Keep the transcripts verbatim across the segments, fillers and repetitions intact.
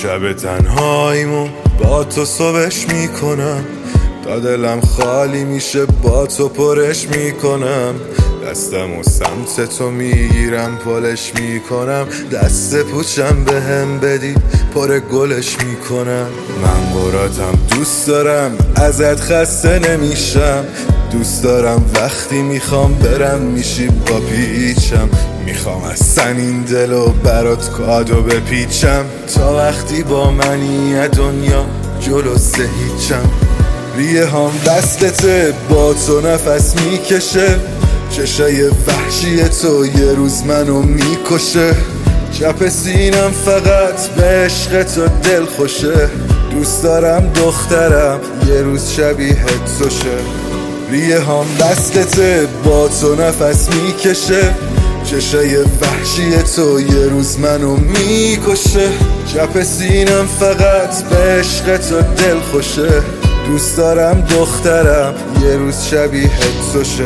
شب تنهاییمو با تو صبحش میکنم، تا دلم خالی میشه با تو پرش میکنم. دستم و سمت تو میگیرم پلش میکنم، دست پوچم به هم بدی پر گلش میکنم. من براتم دوست دارم ازت خسته نمیشم، دوست دارم وقتی میخوام برم میشی با پیچم. میخوام اصلا این دلو برات کادو بپیچم، تا وقتی با منی دنیا جلو سه هیچم. ریه هم دستته با تو نفس میکشه، چشای وحشی تو یه روز منو میکشه. چپ سینم فقط به عشق تو دل خوشه، دوست دارم دخترم یه روز شبیه تو شه. ریه هم دستته با تو نفس میکشه، چشای وحشی تو یه روز منو میکشه. چپ سینم فقط به عشق تو دل خوشه، دوست دارم دخترم یه روز شبیه تو شه.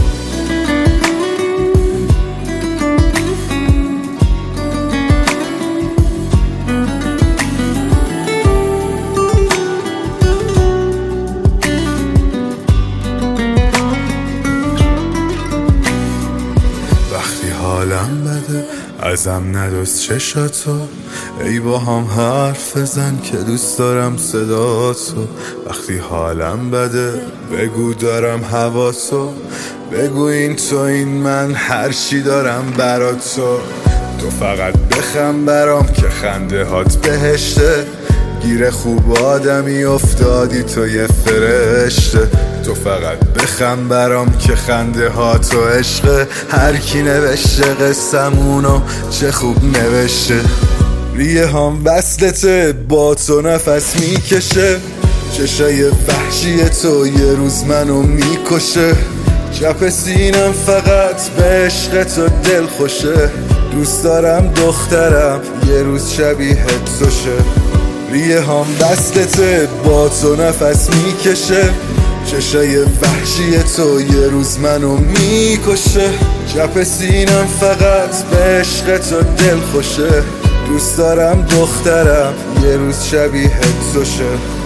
حالم بده ازم ندوز چشاتو، ای با هم حرف بزن که دوست دارم صداتو. وقتی حالم بده بگو دارم حواسو، بگو این تو این من هر چی دارم برات تو. تو فقط بخم برام که خنده هات بهشته، گیر خوب آدمی افتادی تو یه فرشته. تو فقط بخم برام که خنده ها تو عشقه، هر کی نوشته قصمونو چه خوب نوشته. ریه هم وصلته با تو نفس میکشه، چشای وحشی تو یه روز منو میکشه. چپ سینم فقط به عشق تو دل خوشه، دوست دارم دخترم یه روز شبیه تو شه. ریه هم دستته با تو نفس میکشه، چشای وحشی تو یه روز منو میکشه. چپ سینم فقط به عشق تو دل خوشه، دوست دارم دخترم یه روز شبیه تو شه.